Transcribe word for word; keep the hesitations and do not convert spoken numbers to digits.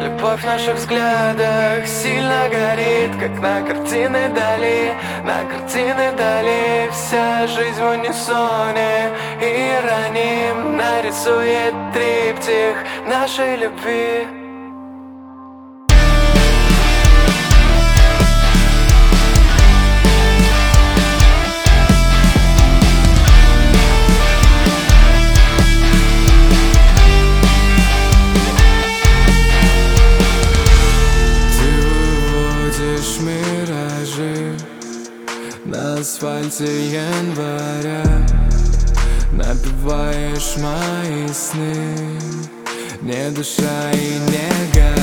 Любовь в наших взглядах сильно горит, как на картины Дали, на картины Дали. Вся жизнь в унисоне ироним нарисует триптих нашей любви. Миражи на асфальте января, напеваешь мои сны, не дыша и не горя.